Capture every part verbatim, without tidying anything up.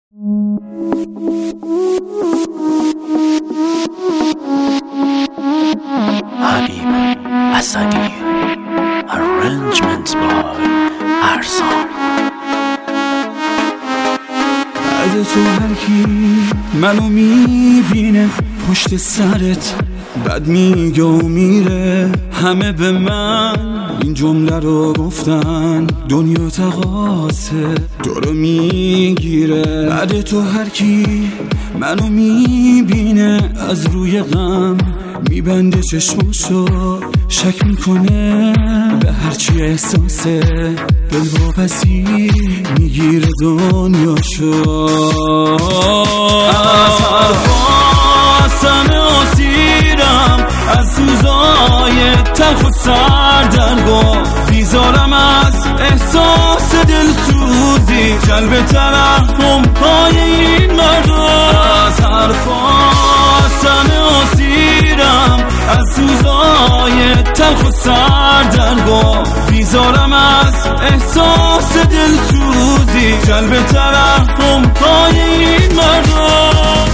حبیب اسدی Arrangements by ارسان. بعد تو هر کی منو میبینه پشت سرت بد میگه و میره. همه به من این جمله رو گفتن دنیا تقاصه دورو میگیره. بعد تو هر کی منو میبینه از روی غم میبنده چشماشو، شک میکنه به هرچی احساسه، دلواپسی میگیره دنیاشو. از حرفاسم اسیرم، از سوزای تلخ و سردرگم بیزارم از احساس دلسوزی، جلب ترحم پای این مردم. از حرفاسم اسیرم، از سوزای تلخ و سردرگم بیزارم از احساس دلسوزی، جلب ترحم پای این مردم.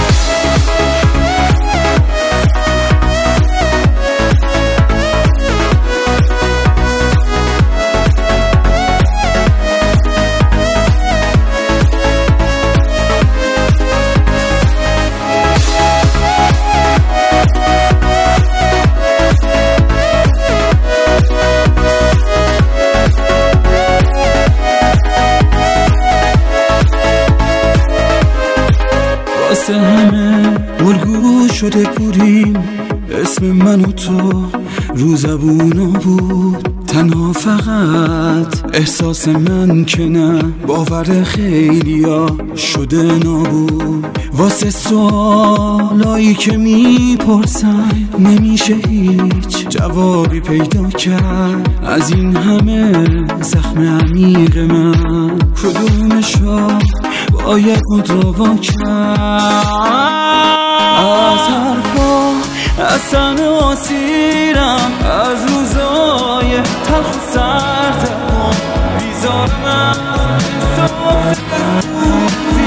واسه همه الگو شده بودیم، اسم من و تو رو زبونا بود. تنها فقط احساس من که نه، باور خیلیا شده نابود. واسه سوالایی که میپرسن نمیشه هیچ جوابی پیدا کرد از این همه زخم عمیق من. کدومشو باید مداوا کرد؟ از حرفا اصلا اسیرم، از روزای تلخ و سردرگم بیزارم از احساس دلسوزی.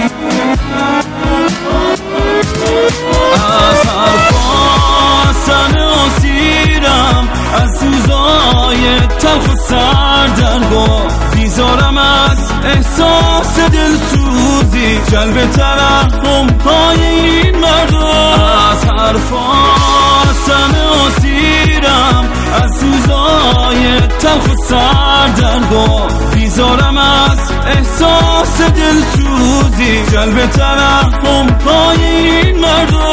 از حرفا اصلا اسیرم، از روزای تلخ و سردرگم بیزارم از احساس دلسوزی، جلب ترحم پای این مردم. از حرفاسم اسیرم، از سوزای تلخ و سردرگم بیزارم از احساس دلسوزی، جلب ترحم پای این مردم.